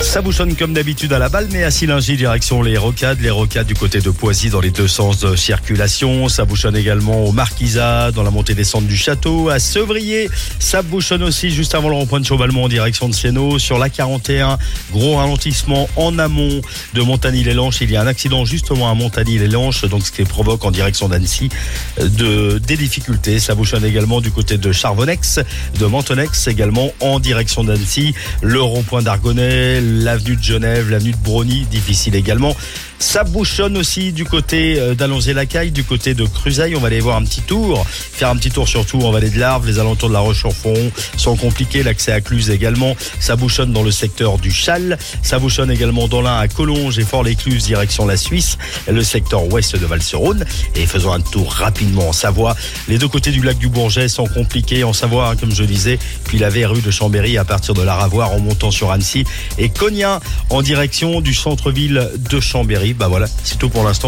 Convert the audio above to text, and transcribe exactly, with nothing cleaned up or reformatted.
Ça bouchonne comme d'habitude à la balle, mais à Sillingy, direction les Rocades. Les Rocades du côté de Poisy dans les deux sens de circulation. Ça bouchonne également au Marquisat, dans la montée-descente du château. À Sevrier, ça bouchonne aussi juste avant le rond-point de Chauvalmont en direction de Sénaux. Sur l'A quarante et un, gros ralentissement en amont de Montagny-les-Lanches. Il y a un accident justement à Montagny-les-Lanches, donc ce qui provoque en direction d'Annecy de, des difficultés. Ça bouchonne également du côté de Charvonex, de Mentonex également en direction d'Annecy. Le rond-point d'Argonnet, l'avenue de Genève, l'avenue de Brony, difficile également. Ça bouchonne aussi du côté d'Allonzier-Lacaille, du côté de Cruzaille. On va aller voir un petit tour, faire un petit tour surtout en vallée de l'Arve. Les alentours de la Roche-sur-Foron sont compliqués. L'accès à Cluse également. Ça bouchonne dans le secteur du Chal. Ça bouchonne également dans l'Ain à Collonges et Fort-les-Cluses, direction la Suisse. Le secteur ouest de Val-sur-Rhône. Et faisons un tour rapidement en Savoie. Les deux côtés du lac du Bourget sont compliqués en Savoie, hein, comme je disais. Puis la verrue de Chambéry à partir de la Ravoire en montant sur Annecy. Et Cognac en direction du centre-ville de Chambéry. Bah voilà, c'est tout pour l'instant.